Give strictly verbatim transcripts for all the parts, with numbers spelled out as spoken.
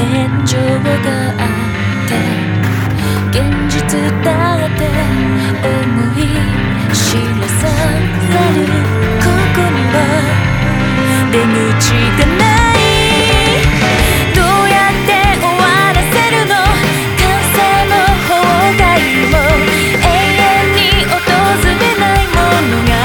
天井があって現実だって思い知らされるここには出口がないどうやって終わらせるの完成も崩壊も永遠に訪れない物語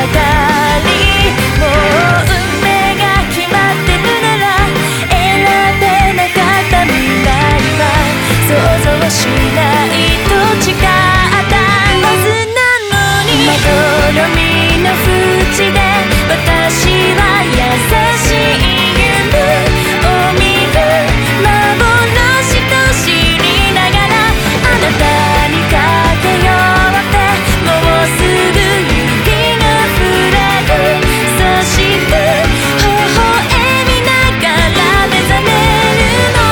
もう運命が決まってるなら選べなかった未来は想像しないと誓ったはずなのにまどろみの縁で私は優しい夢を見る幻と知りながらあなたにかけようってもうすぐ指が触れるそして微笑みながら目覚めるの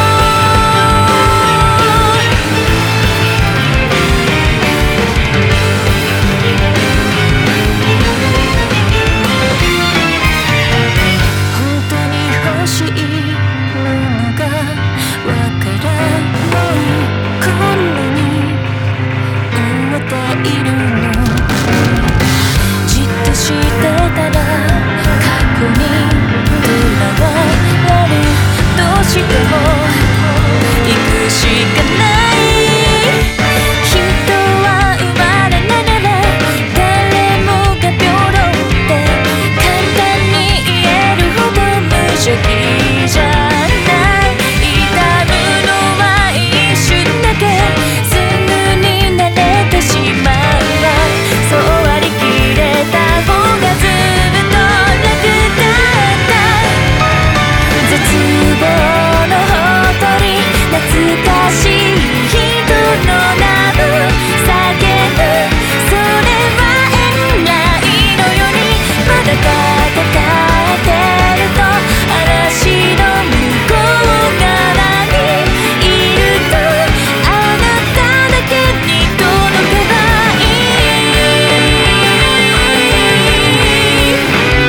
本当に欲しいものがわからないこんなに飢えているのじっとしてたら過去にとらわれるどうしても行くしかない人は生まれながら誰もが平等って簡単に言えるほど無邪気じゃない痛むのは一瞬だけすぐに慣れてしまうわそう割り切れた方がずっと楽だった絶望のほとり懐かしい人の名を叫ぶそれは縁ないのよりまだ戦ってると嵐の向こう側にいるとあなただけに届けばいい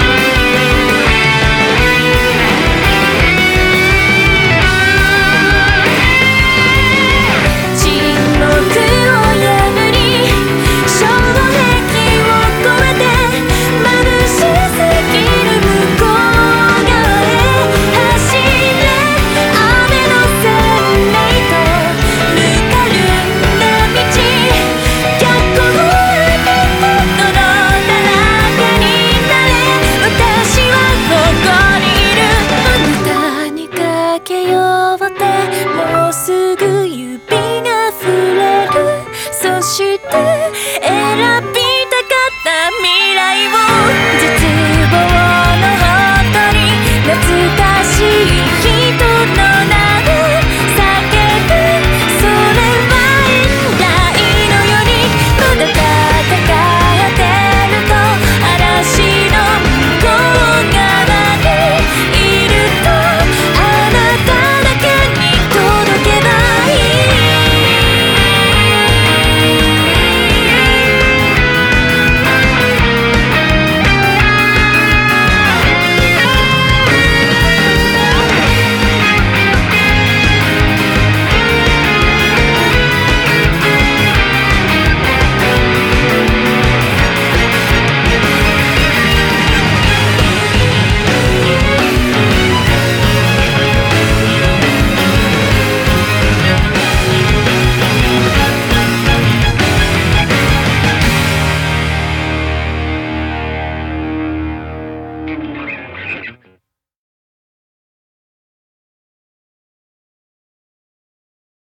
沈黙を破り障壁を越えて眩しすぎる向こう側へ走れ雨の洗礼とぬかるんだ道逆を見てこのだらけになれ私はここにいるあなたにかけようってもうすぐ指が触れるそして選びたかった未来を